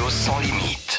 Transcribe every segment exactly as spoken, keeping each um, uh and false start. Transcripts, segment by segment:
radio sans limite.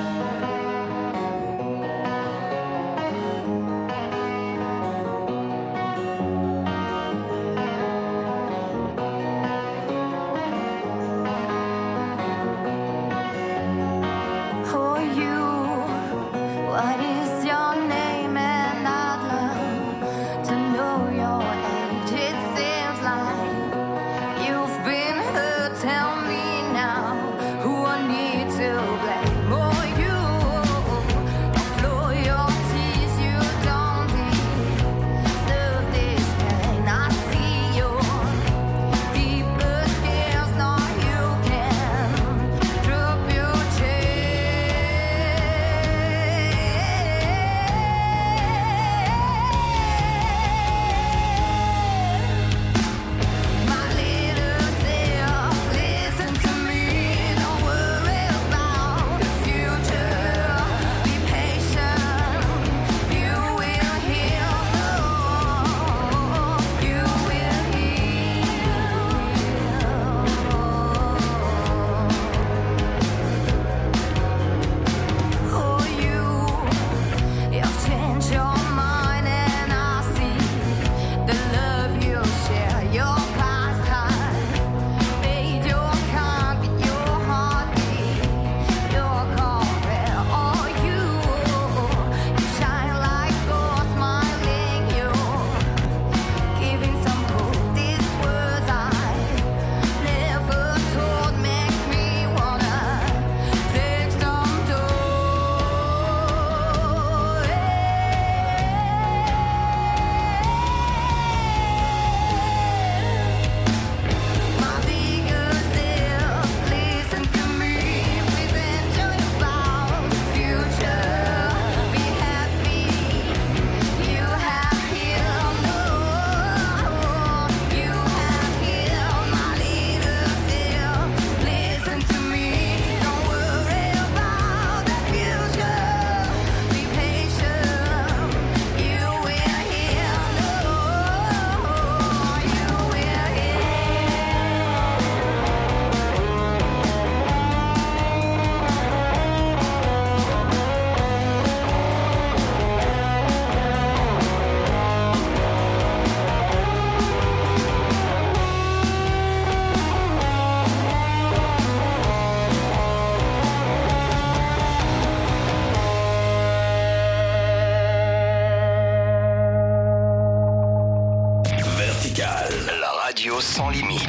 Sans limite.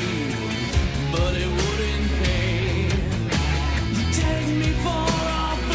But it wouldn't pay. You take me for a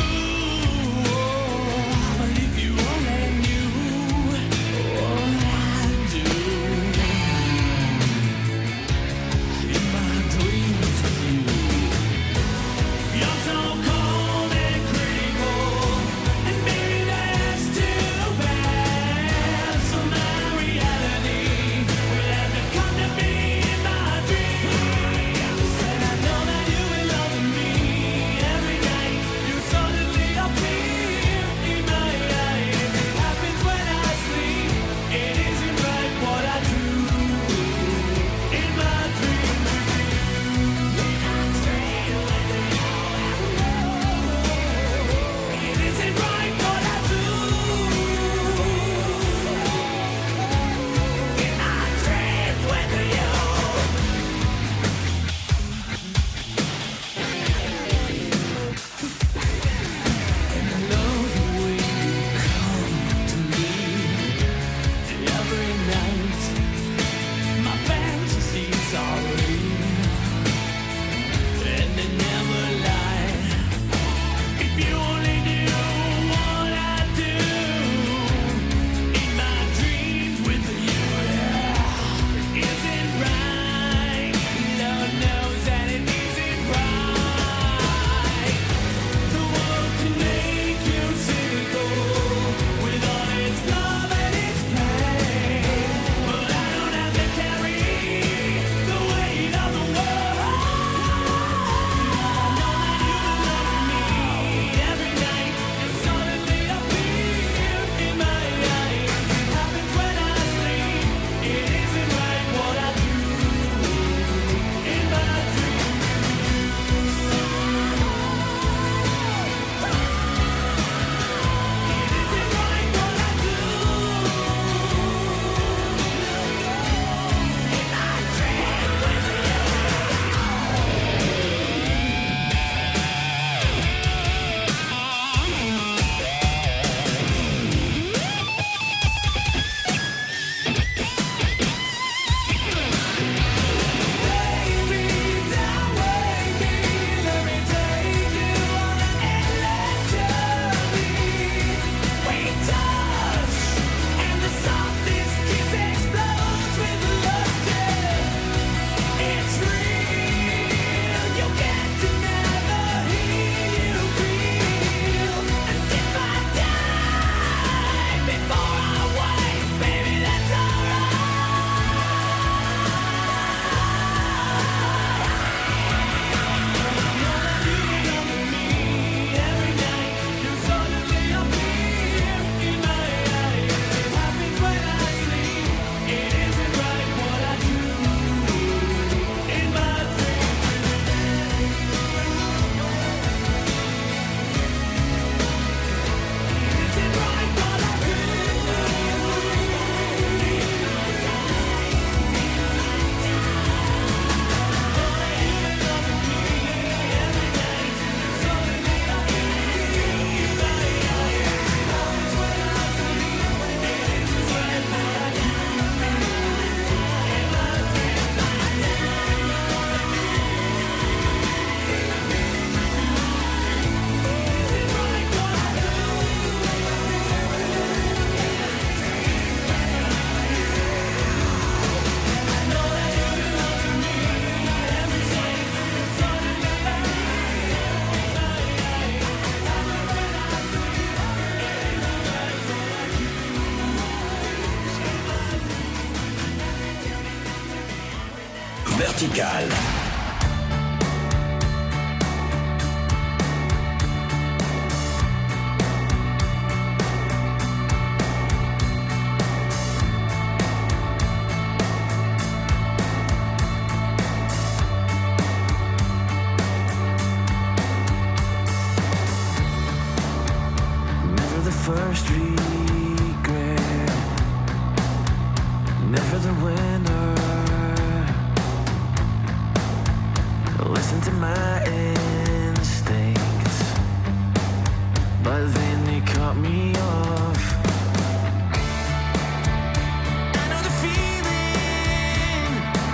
Vertical. First regret, never the winner. Listen to my instincts, but then they cut me off. I know the feeling,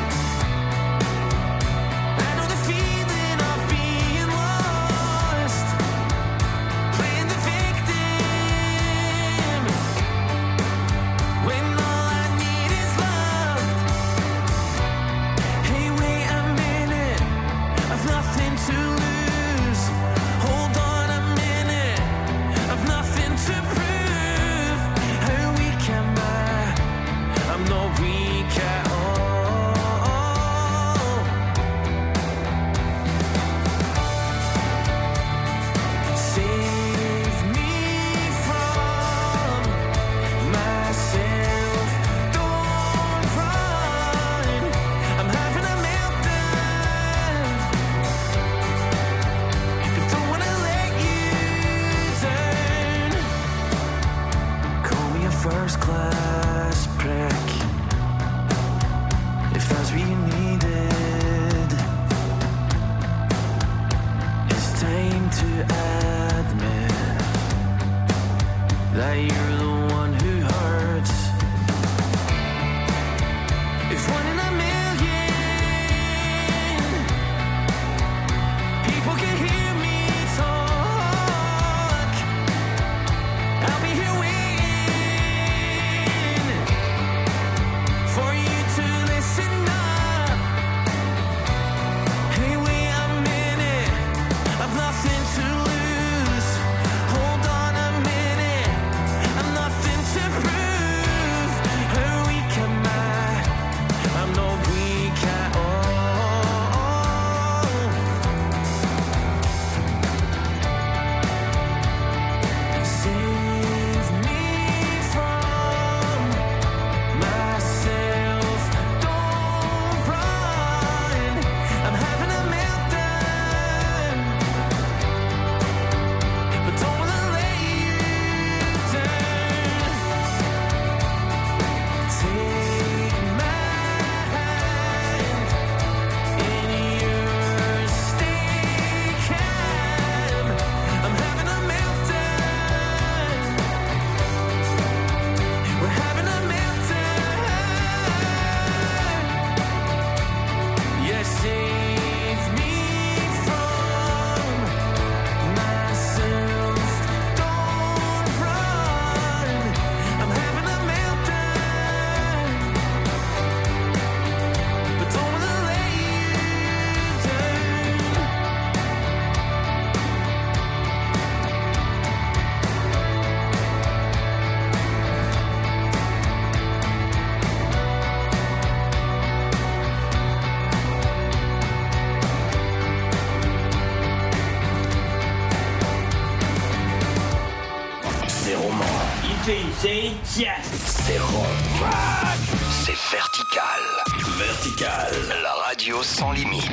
I know the feeling of being lost, playing the victim. First class prick, if that's what you needed. It's time to admit that you're the one who hurts. It's one in a million. People can hear me talk. I'll be here waiting for you to listen up. Hey, wait a minute, I've nothing to lose. Hold on a minute, I'm nothing to prove. How weak am I? I'm not weak at all. Save me from myself. Don't run, I'm having a meltdown, but don't wanna let you down. Take my hand in yours, stay calm. I'm having a meltdown. We're having a meltdown. Yes, save me from myself. Don't run. I'm having a meltdown, but don't wanna let you down. C'est roman. Il fait, c'est yes. C'est roman. C'est Vertical. Vertical. La radio sans limite.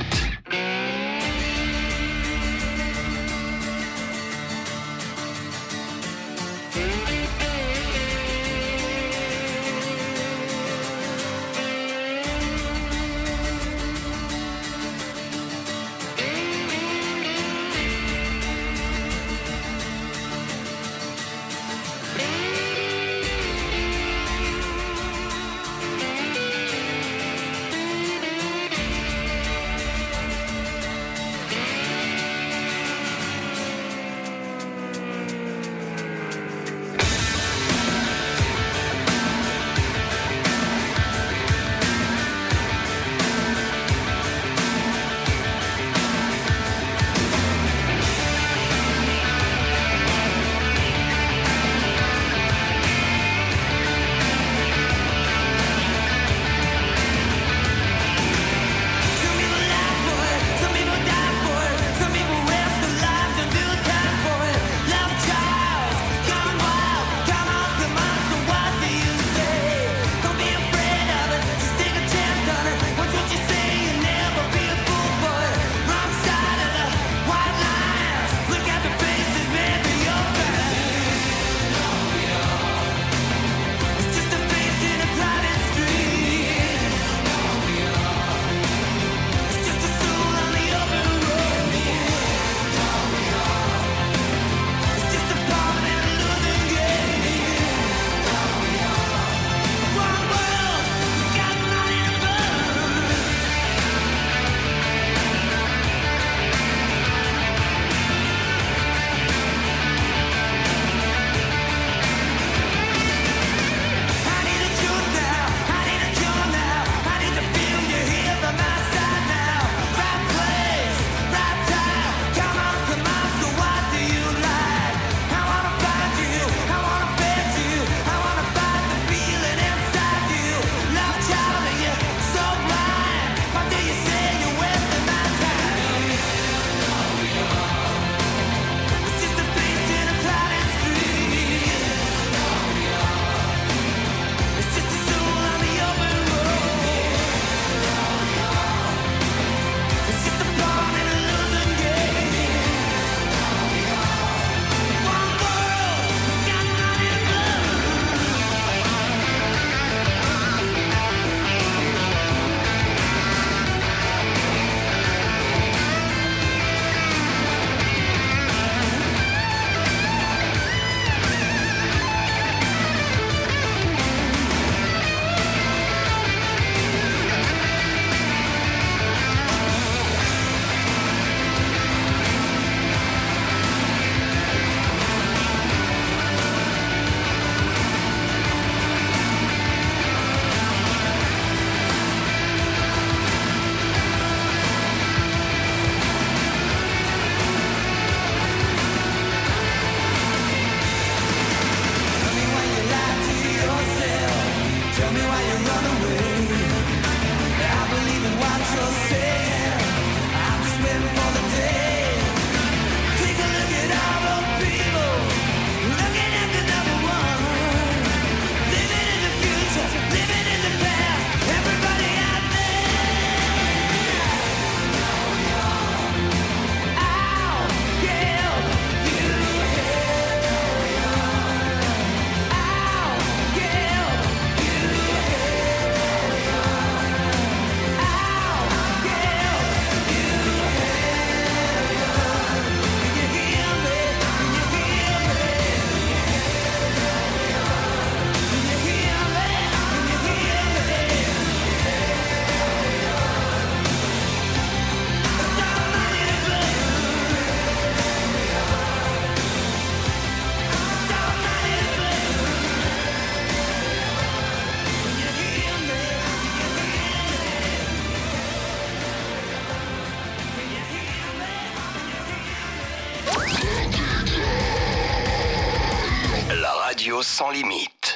radio sans limite.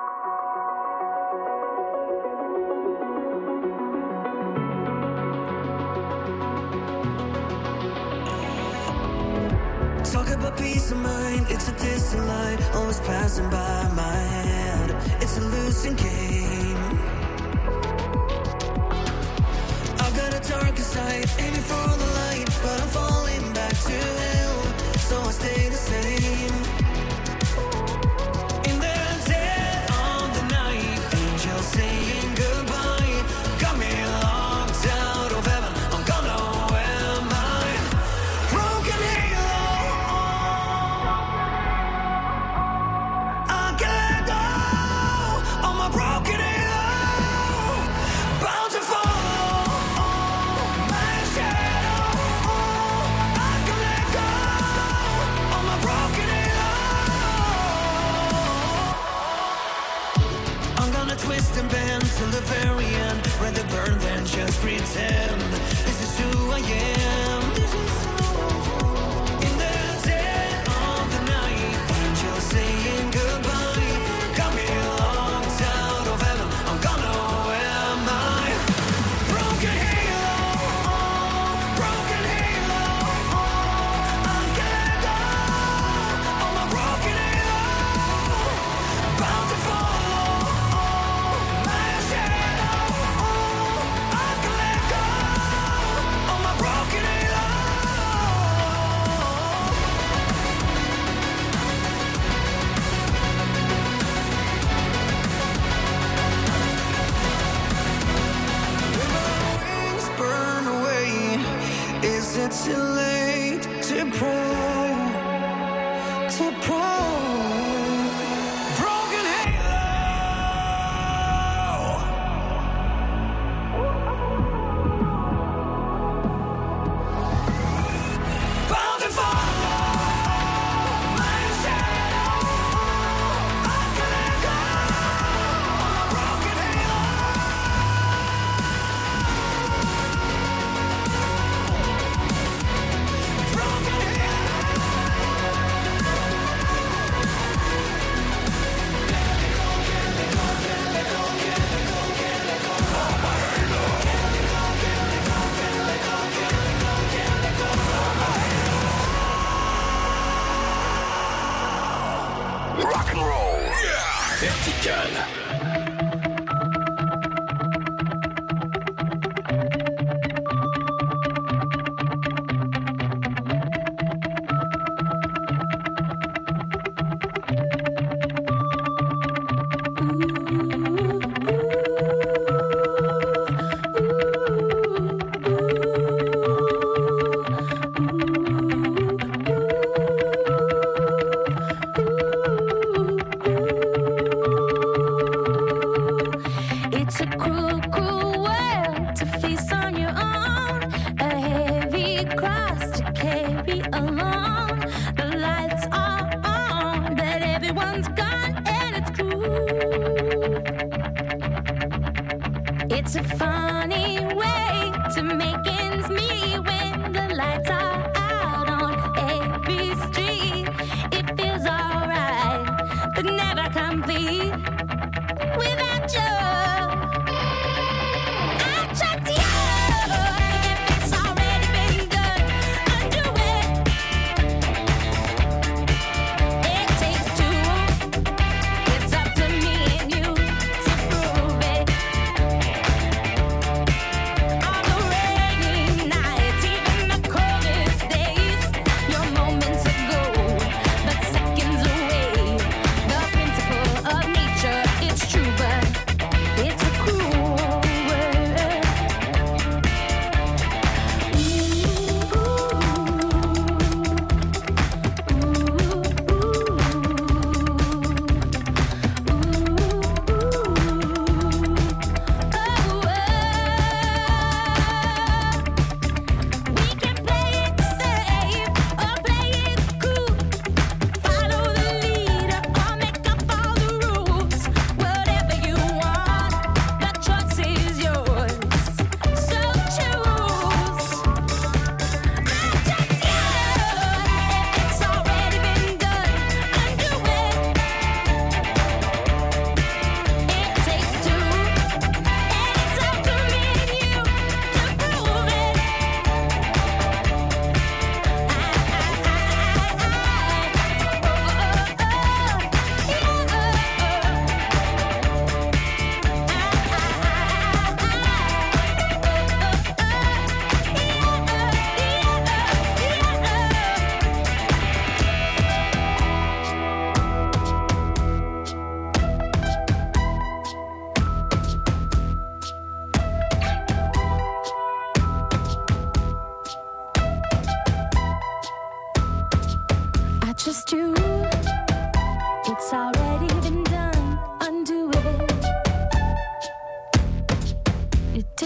Talk about peace of mind, it's a distant line, always passing by my hand. It's a losing game. I've got a darker side, aiming for the light, but I'm falling back to hell, so I stay the same. In the dead of the night, angels saying goodbye, got me locked out of heaven, I'm gonna wear mine. Broken halo, I can't let go of my broken halo, bound to follow my shadow. I can let go of my broken halo. I'm gonna twist and bend till the very end, rather burn than just pretend. This is who I am. In the dead of the night, angels saying goodbye, got me locked out of heaven, I'm gonna wear my broken halo, broken halo. I can't let go of my broken halo, bound to follow my shadow. I can let go of my broken halo. Wings burn away. Is it too late to pray? To pray. Broken halo. Bound to follow my shadow. I can let go of my broken halo. Broken halo. Rock and roll. Vertical. It's a cruel, cruel world to face on your own. A heavy cross to carry alone. The lights are on, but everyone's gone, and it's cruel. It's a funny way to make ends meet when the lights are out on every street. It feels alright, but never complete without you. I trust you. If it's already been done, undo it. It takes two. It's up to me and you to prove it.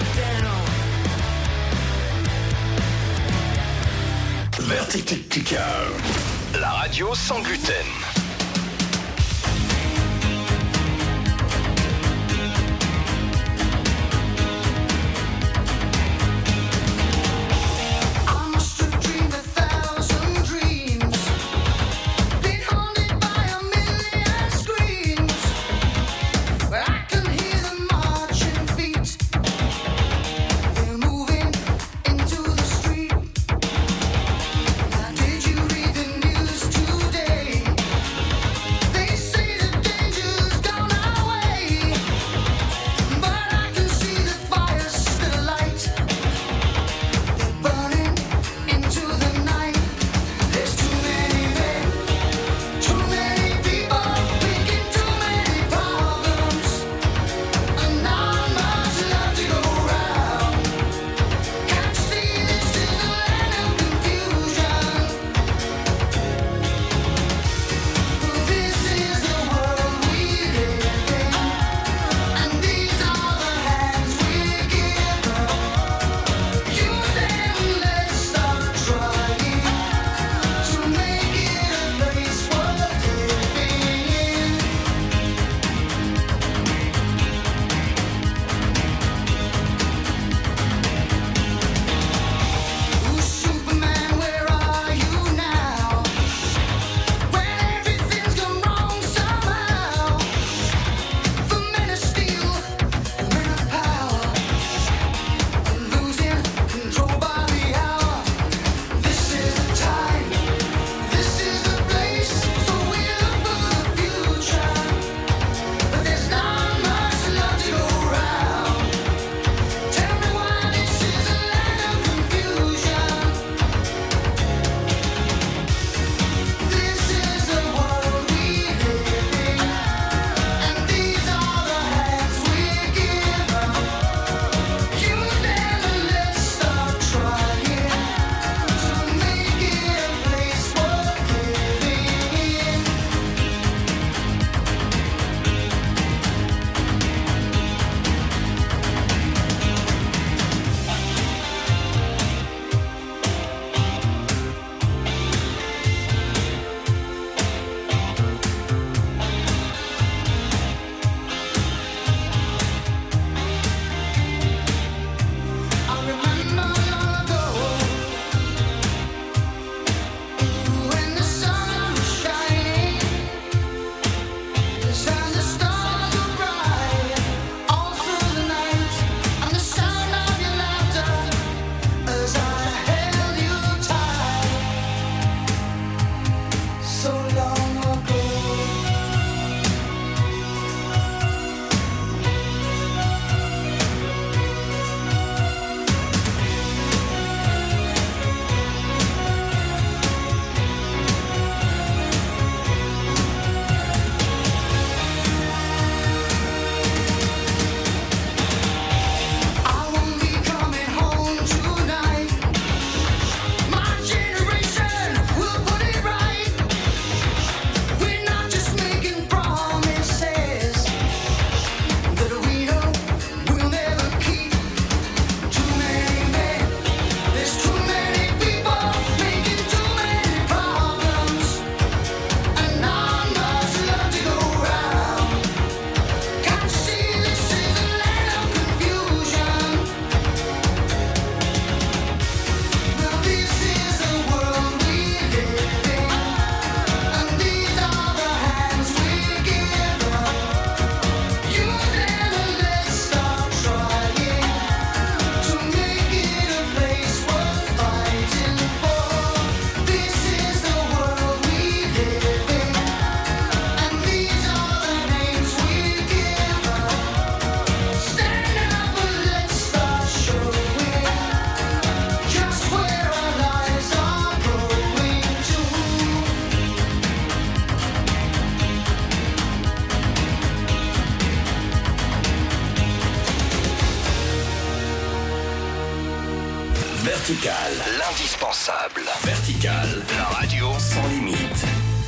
Vertical. La radio sans gluten. Did you read the news today? Vertical, l'indispensable. Vertical, la radio sans limite.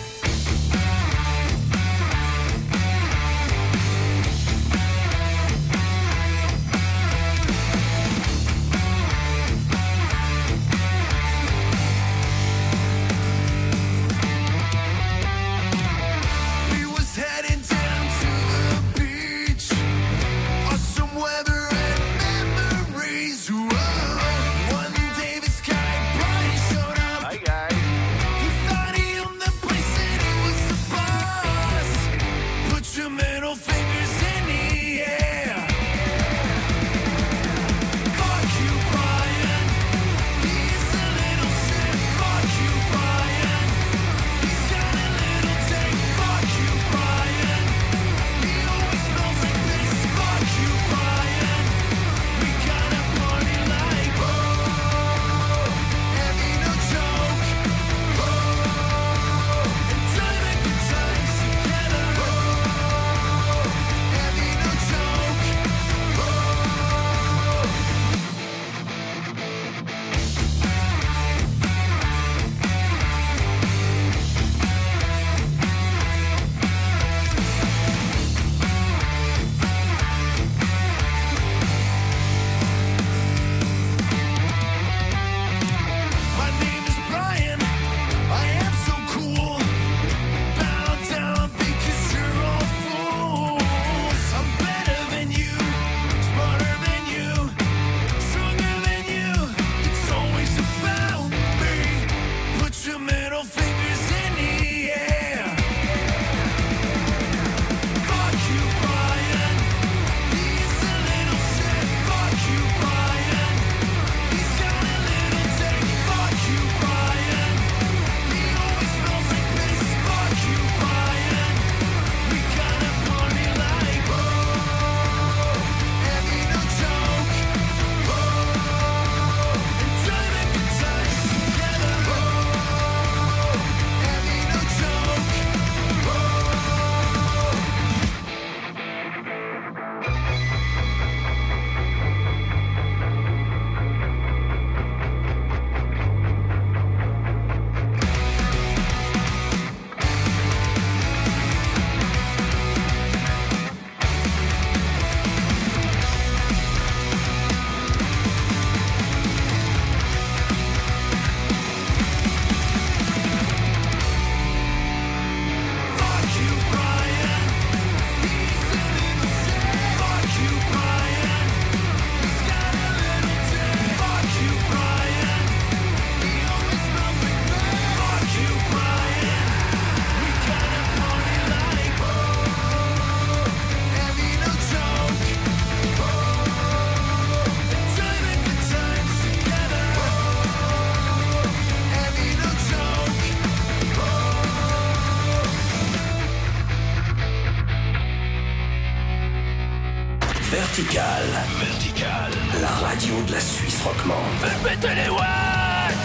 Vertical. Vertical. La radio de la Suisse rockmande. Fais péter les watts!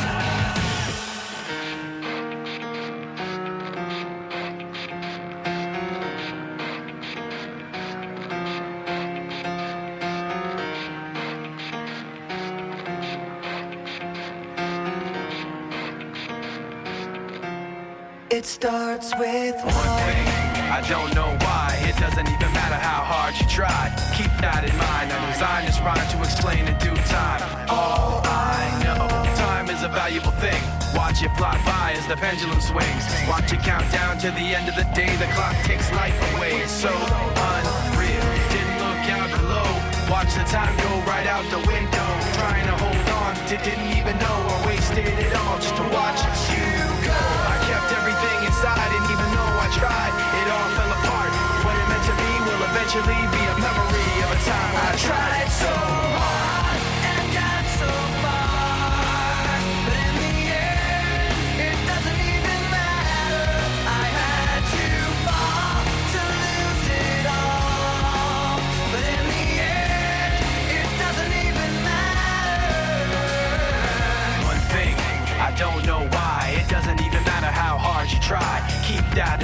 It starts with one thing. I don't know why. It doesn't even matter how hard you try. Keep that in mind. I designed this rhyme to explain in due time. All I know, time is a valuable thing. Watch it fly by as the pendulum swings. Watch it count down to the end of the day. The clock takes life away. It's so unreal. Didn't look out below. Watch the time go right out the window. Trying to hold on, didn't even know I wasted it all just to watch you go. I kept everything inside, and even though I tried, it all fell apart. What it meant to be will eventually be a memory of a time I tried so hard and got so far. But in the end, it doesn't even matter. I had to fall to lose it all. But in the end, it doesn't even matter. One thing, I don't know why. It doesn't even matter how hard you try. Keep that in mind.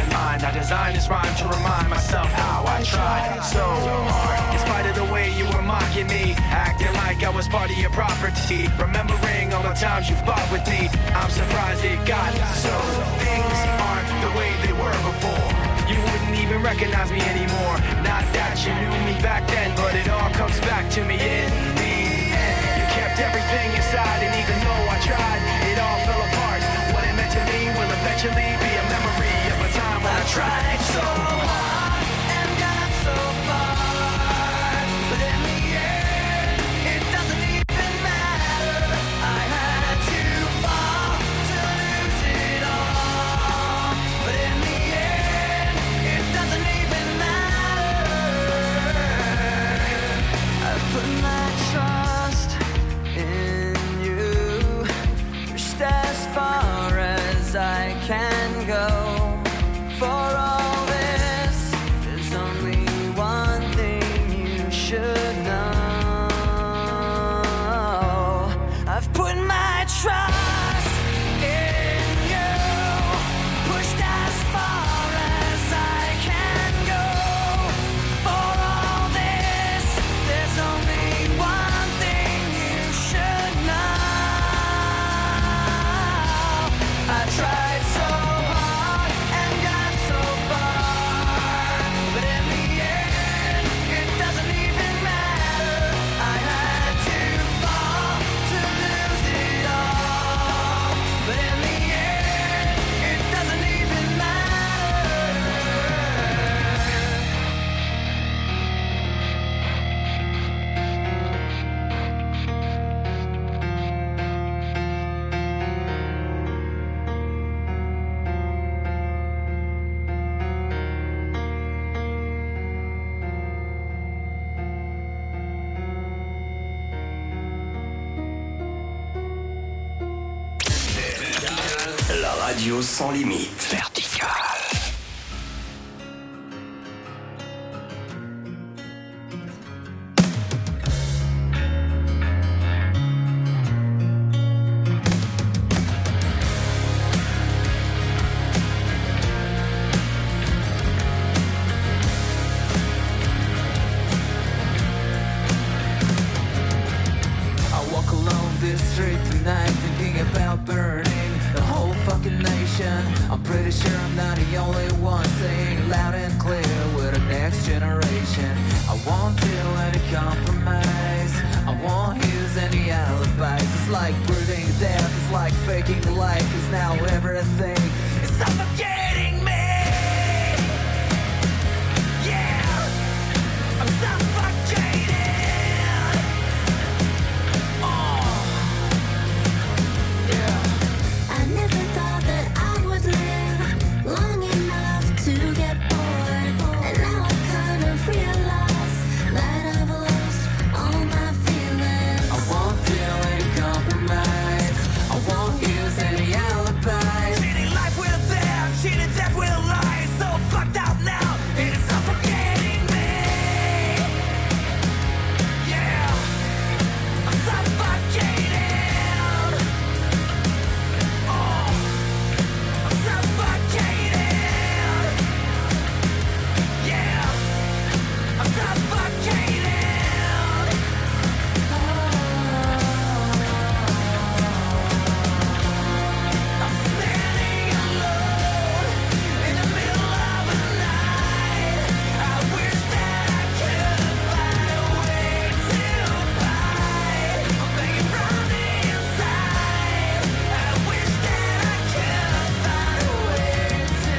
I designed this rhyme to remind myself how I tried so hard. In spite of the way you were mocking me, acting like I was part of your property, remembering all the times you fought with me, I'm surprised it got so. Things aren't the way they were before. You wouldn't even recognize me anymore. Not that you knew me back then, but it all comes back to me in the end. You kept everything inside, and even though I tried, it all fell apart. What it meant to me will eventually be a memory of a time when I tried so hard and got so far, but in the end, it doesn't even matter. I had to fall to lose it all, but in the end, it doesn't even matter. I've put my trust in you, pushed as far as I can go. For all this, there's only one thing you should know. I've put my trust in you, pushed as far as I can go. For all this, there's only one thing you should know. I tried so hard and got so far, but in the end, it doesn't even matter. I had to fall to lose it all, but in the end, it doesn't even matter. La radio sans limite. Verticale. I walk along this street tonight thinking about burning the whole fucking nation. I'm pretty sure I'm not the only one saying loud and clear with the next generation. I won't do any compromise, I won't use any alibis. It's like breathing death, it's like faking life, cause now everything is suffocating me. Yeah, I'm suffocating. I never thought that I would live long enough to get bored, and now I kind of realize that I've lost all my feelings. I won't do any compromise, I won't use any alibis. Cheating life with them, cheating death with lies. So fucked up now, it is suffocating me. Yeah, I'm suffocating. Oh, I'm suffocating. Yeah, I'm suffocating. I'm standing alone in the middle of the night. I wish that I could find a way to fight. I'm begging from the inside. I wish that I could find a way to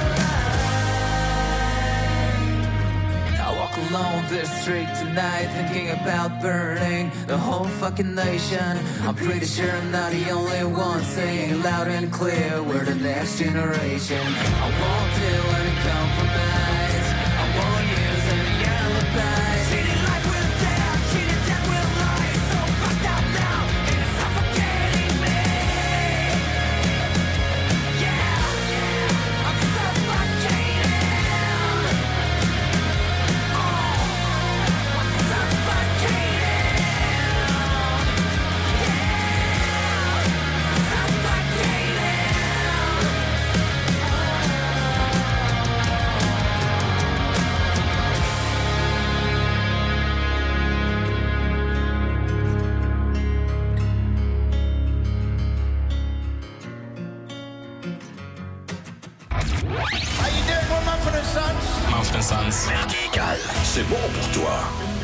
lie. I walk along this street tonight thinking about burning the whole fucking nation. I'm pretty sure I'm not the only one saying loud and clear we're the next generation. I won't do any compromise, I won't use any alibis. Cheating life with them, cheating death with lies. So fucked up now, it is suffocating me. Yeah, I'm suffocating. Oh, I'm suffocating. Yeah, I'm suffocating. Spencer. Vertical, c'est bon pour toi.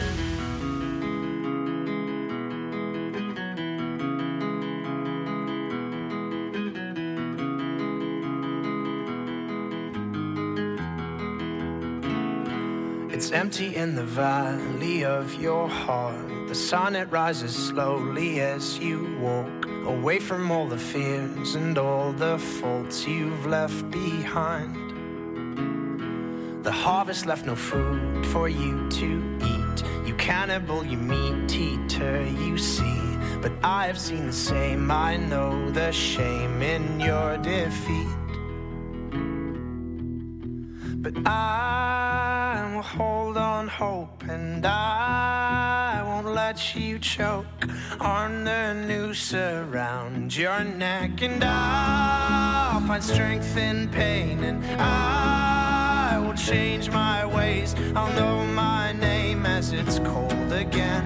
It's empty in the valley of your heart. The sun, it rises slowly as you walk away from all the fears and all the faults you've left behind. The harvest left no food for you to eat. You cannibal, you meat eater, you see. But I've seen the same, I know the shame in your defeat. But I will hold on hope, and I won't let you choke on the noose around your neck. And I'll find strength in pain, and I will change my ways. I'll know my name as it's cold again.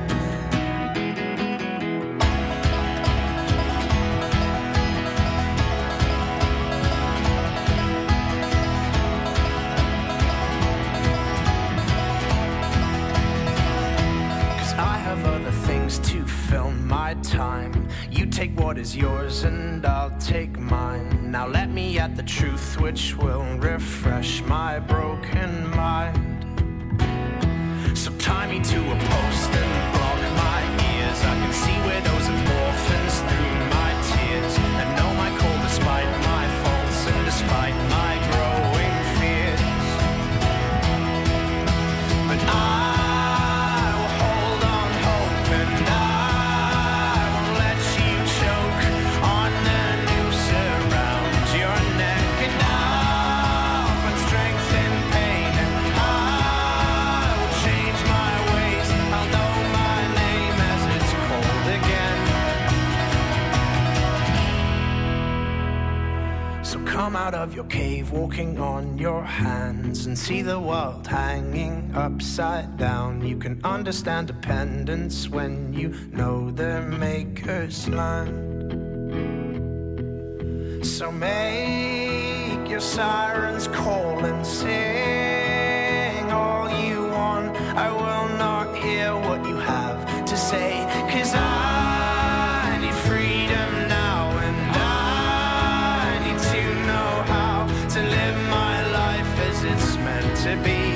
To fill my time, you take what is yours and I'll take mine. Now let me at the truth which will refresh my broken mind. So tie me to a post and block my ears. I can see widows and orphans through my tears, and know my call despite my faults and despite my growing fears. But I come out of your cave walking on your hands and see the world hanging upside down. You can understand dependence when you know the maker's land. So make your sirens call and sing all you want. I will not hear what you have to say, 'cause I need freedom now, and I need to know how to live my life as it's meant to be.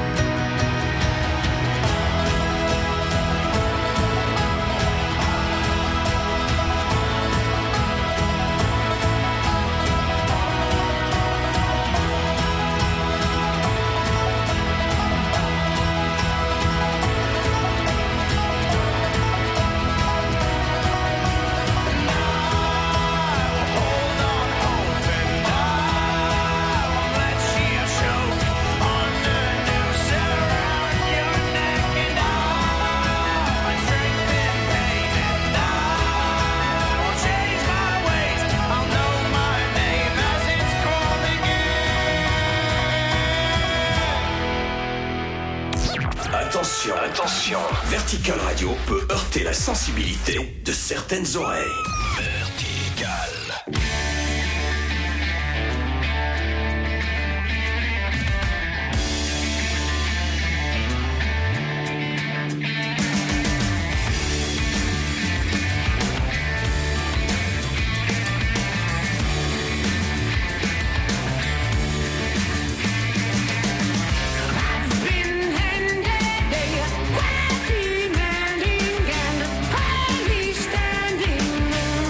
Attention, attention, Vertical Radio peut heurter la sensibilité de certaines oreilles. Vertical. Standing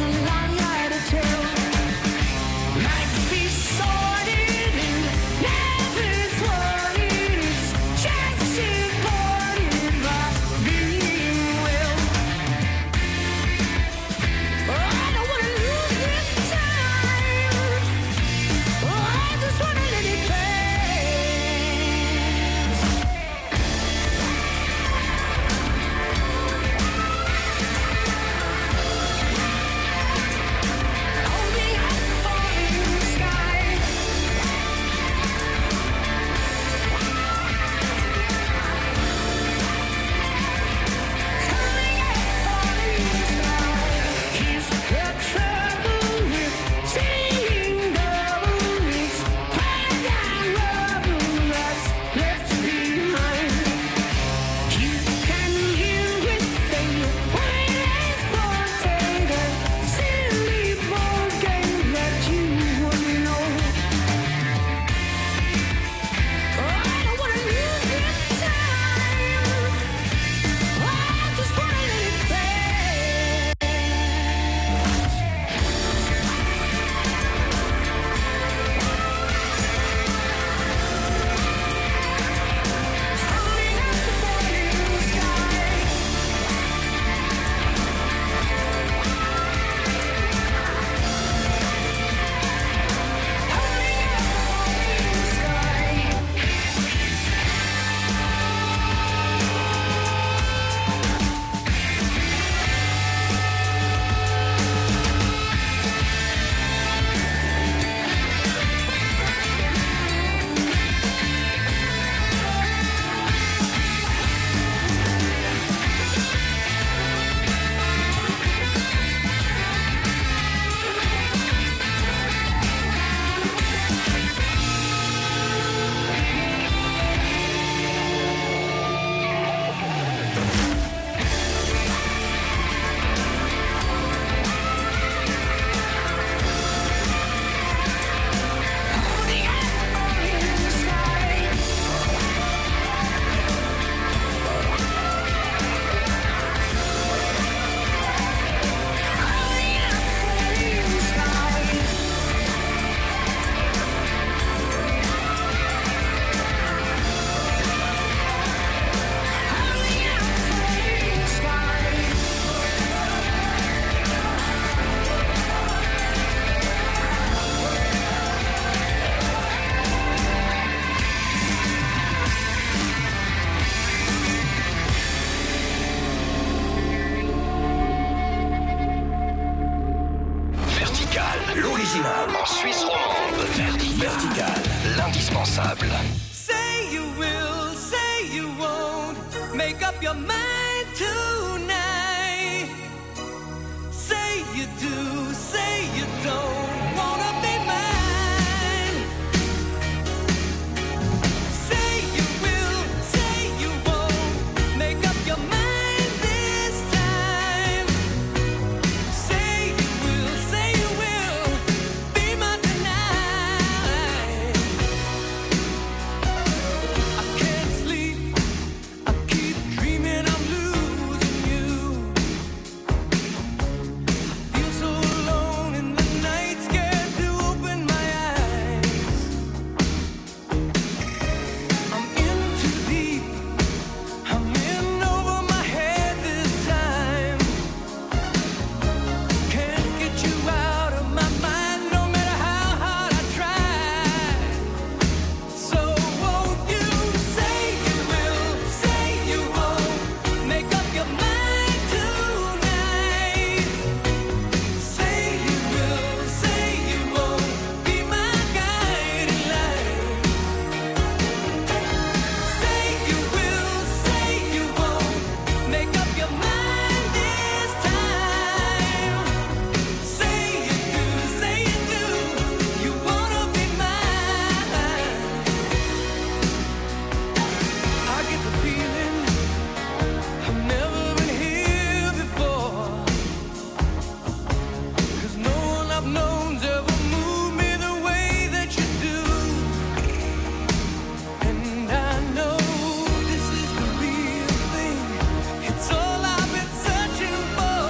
your mind tonight. Say you do, say you don't wanna be mine. Say you will, say you won't. Make up your mind this time. Say you will, say you will. Be mine tonight. I can't sleep. I keep dreaming I'm losing you. I feel so alone in the night, scared to open my eyes. I'm in too deep. I'm in over my head this time. Can't get you out of my mind, no matter how hard I try. So won't you say you will, say you won't. Make up your mind tonight. Say you will, say you won't. Be my guiding light. Say you will, say you won't. Make up your mind this time. Say you do, say you do. You wanna be mine. I get the feeling I've never been here before. 'Cause no one I've known's ever moved me the way that you do. And I know this is the real thing. It's all I've been searching for.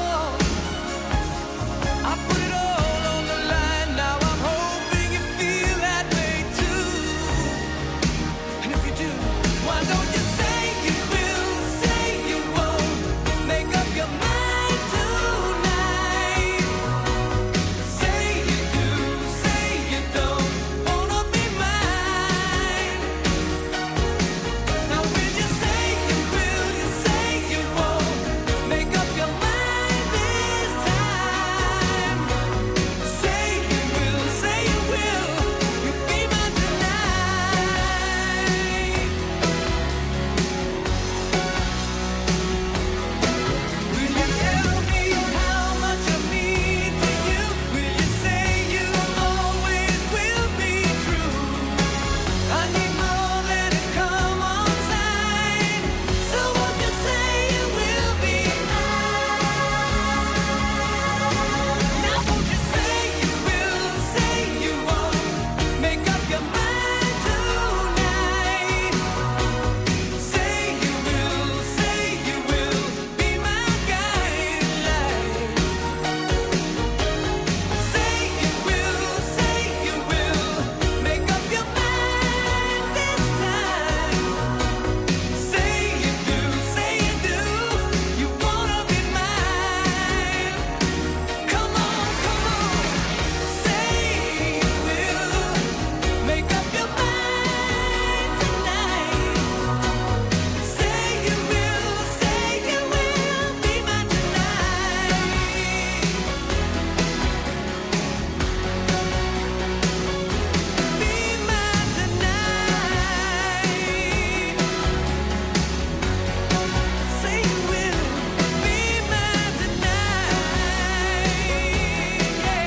I put it all on the line. Now I'm hoping you feel that way too. And if you do, why don't you say you will, say you won't. Make up your mind tonight. Say you do, say you don't wanna be mine. Now will you say you will, you say you won't. Make up your mind this time. Say you will, say you will. You be mine tonight. Will you tell me how much I mean to you? Will you say you always will be true? I need more than a come on sign. So won't you say you will be mine? Now won't you say you will, say you won't. Make up your mind tonight. Say you will, say you will. Be my guiding light. Say you will, say you will. Make up your mind this time. Say you do, say you do. You wanna be mine. Come on, come on. Say you will. Make up your mind tonight. Say you will, say you will. Be mine tonight. Be mine tonight. Say you will. Be mine tonight. Yeah.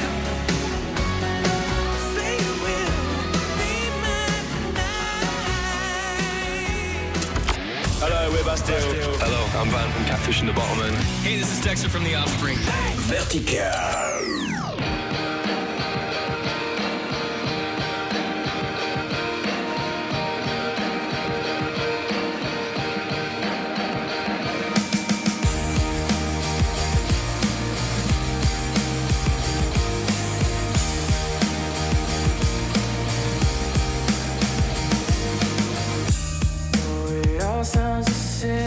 Say you will. Be mine tonight. Hello, we're Bastille. Hello, I'm Van from Catfish and the Bottlemen. Hey, this is Dexter from The Offspring. Vertical. It all sounds the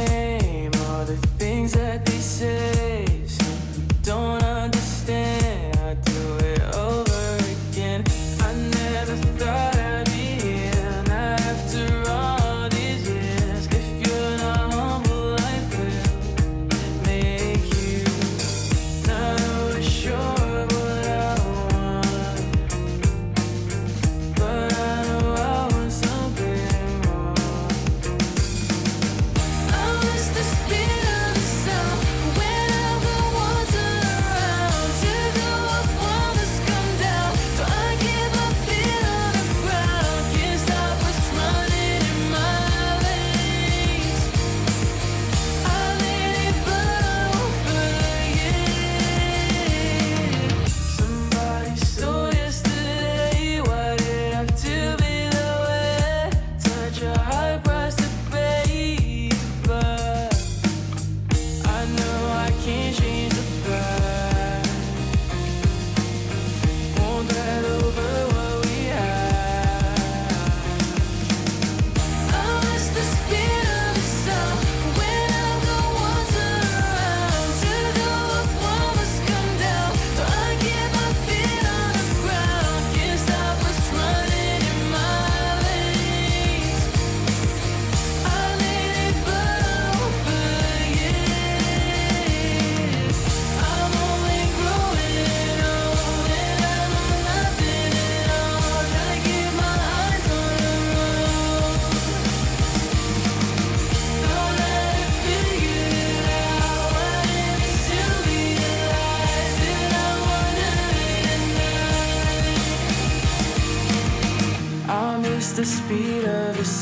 same. All the things that they say, some you don't understand.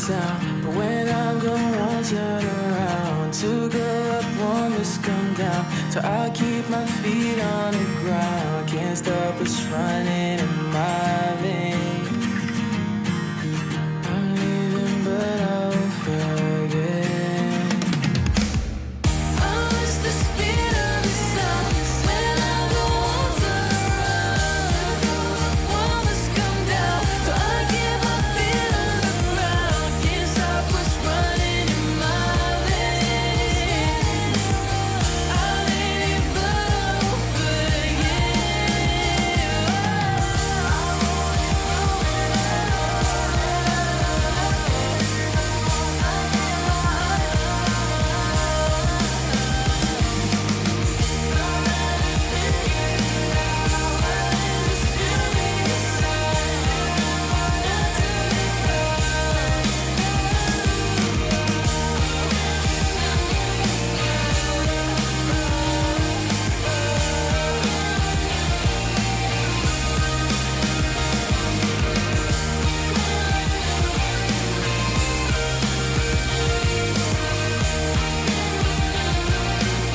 sound. But when I'm gone, won't turn around. To go up, one must come down. So I keep my feet on the ground. Can't stop us running in my veins. I'm leaving, but I won't forget. I miss the speed of the sound. When I go, won't turn around. One must come down. So I keep my feet on the ground. Can't stop us running in my veins. I'm leaving, but I won't forget.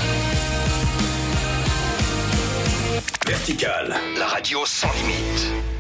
Vertical, la radio sans limite.